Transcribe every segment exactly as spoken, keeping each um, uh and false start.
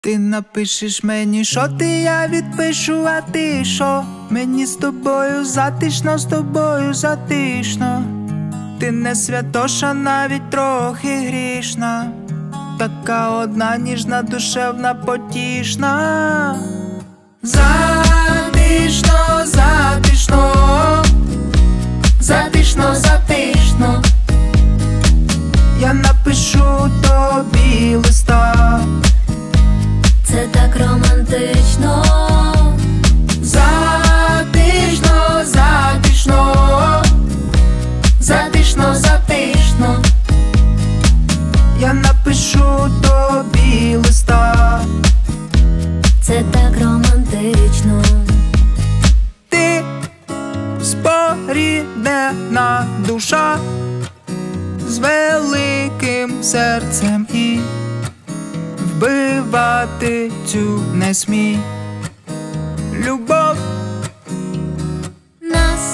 Ти напишеш мені, що ти, я відпишу, а ти що? Мені з тобою затишно, з тобою затишно. Ти не святоша, навіть трохи грішна, така одна ніжна, душевна, потішна. Затишно, затишно, затишно, затишно. Я напишу тобі листа. Це так романтично. Затишно, затишно, затишно, затишно. Я напишу тобі листа. Це так романтично. Ти споріднена душа з великим серцем, і вбивати цю не смій. Любов нас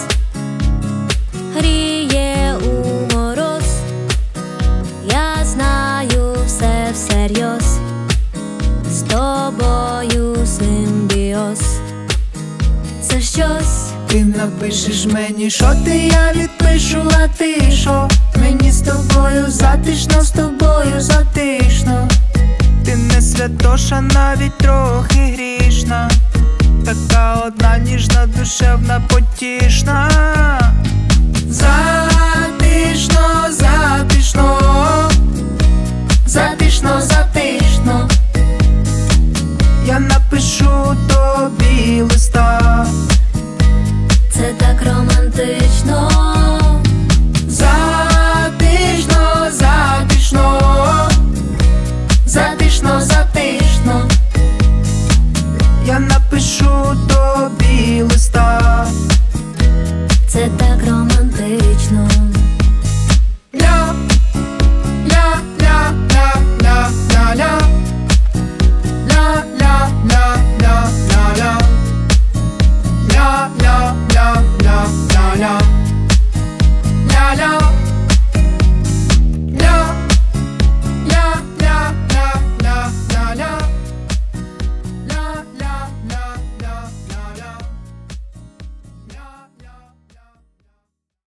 гріє у мороз. Я знаю все всерйоз. З тобою симбіоз. Це щось. Ти напишеш мені, що ти, я відпишу, а ти що? Мені з тобою затишно, з тобою затишно. Ти не святоша, навіть трохи грішна, така одна ніжна, душевна, потішна.